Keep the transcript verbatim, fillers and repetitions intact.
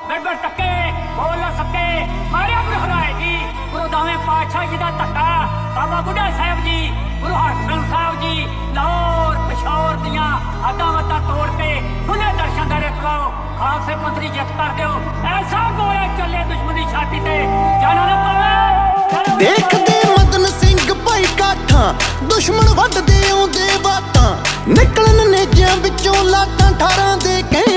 ਬਿਰਬਰ ਟੱਕੇ ਬੋਲ ਨਾ ਸਕੇ ਮਾਰਿਆ ਗੁਰੂ ਹਰਾਏ ਜੀ, ਗੁਰੂ ਦਾਵੇਂ ਪਾਤਸ਼ਾਹ ਜੀ ਦਾ ਧੱਕਾ, ਬਾਬਾ ਬੁੱਢਾ ਸਾਹਿਬ ਜੀ, ਗੁਰੂ ਹਰਗੋਬਿੰਦ ਸਾਹਿਬ ਜੀ, ਲਾਹੌਰ ਪਿਸ਼ੌਰ ਦੀਆਂ ਹੱਦਾਂ ਵੱਤਾਂ ਤੋੜ ਕੇ ਖੁੱਲੇ ਦਰਸ਼ਨ ਦੇ ਕਰੋ, ਖਾਲਸੇ ਮੰਤਰੀ ਜਿੱਤ ਕਰ ਦਿਓ। ਐਸਾ ਗੋਲੇ ਚੱਲੇ ਦੁਸ਼ਮਣ ਦੀ ਛਾਤੀ ਤੇ ਜਾਣਾ ਨਾ ਪਵੇ। ਦੇਖਦੇ ਮਦਨ ਸਿੰਘ ਭਾਈ ਕਾਠਾਂ ਦੁਸ਼ਮਣ ਵੱਢਦੇ ਆਉਂਦੇ ਬਾਤਾਂ, ਨਿਕਲਣ ਨੇਜਿਆਂ ਵਿੱਚੋਂ ਲਾਟਾਂ ਠਾਰਾਂ ਦੇ ਕਹਿ